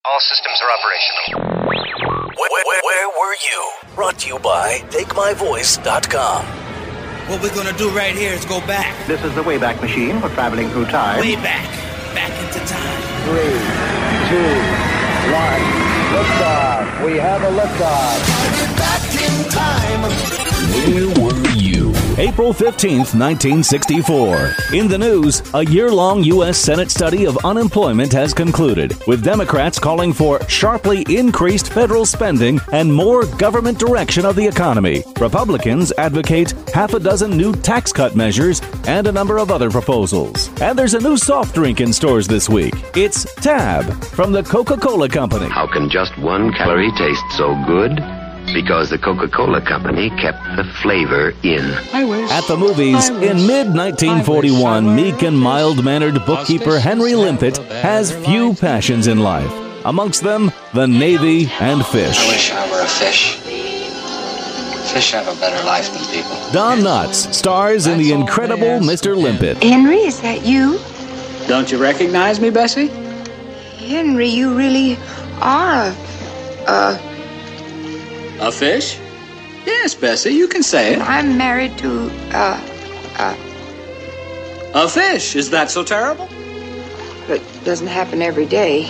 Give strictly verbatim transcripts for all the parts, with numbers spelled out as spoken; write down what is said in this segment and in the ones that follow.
All systems are operational. Where, where, where were you? Brought to you by take my voice dot com. What we're gonna do right here is go back. This is the Wayback Machine for traveling through time. Way back. Back into time. Three, two, one. Liftoff. We have a liftoff. Back in time. Where were you? April fifteenth, nineteen sixty-four. In the news, a year-long U S Senate study of unemployment has concluded, with Democrats calling for sharply increased federal spending and more government direction of the economy. Republicans advocate half a dozen new tax cut measures and a number of other proposals. And there's a new soft drink in stores this week. It's Tab from the Coca-Cola Company. How can just one calorie taste so good? Because the Coca-Cola Company kept the flavor in. I wish. At the movies, in mid nineteen forty-one, meek and mild-mannered bookkeeper Henry Limpet has few passions in life. Amongst them, the Navy and fish. I wish I were a fish. Fish have a better life than people. Don Knotts stars in The Incredible Mister Limpet. Henry, is that you? Don't you recognize me, Bessie? Henry, you really are a... a A fish? Yes, Bessie, you can say it. I'm married to, uh, uh... A fish? Is that so terrible? It doesn't happen every day.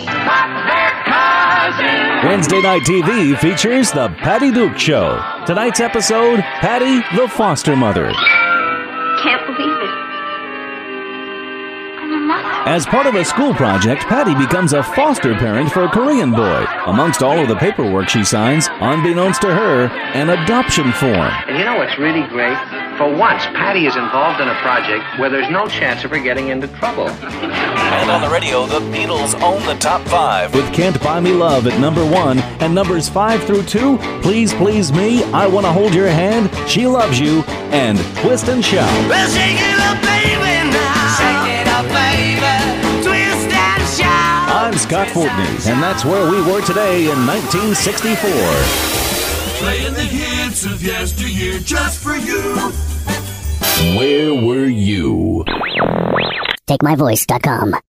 Wednesday Night T V features The Patty Duke Show. Tonight's episode, Patty the Foster Mother. Can't believe it. I'm a mother. As part of a school project, Patty becomes a foster parent for a Korean boy. Amongst all of the paperwork she signs, unbeknownst to her, an adoption form. And you know what's really great? For once, Patty is involved in a project where there's no chance of her getting into trouble. And on the radio, the Beatles own the top five. With Can't Buy Me Love at number one and numbers five through two, Please Please Me, I Wanna Hold Your Hand, She Loves You, and Twist and Shout. Well, shake it up, baby, now. Shake it up, baby. Twist and shout. I'm Scott Fortney, and that's where we were today in nineteen sixty-four. Playing the hits of yesteryear just for you. Where were you? take my voice dot com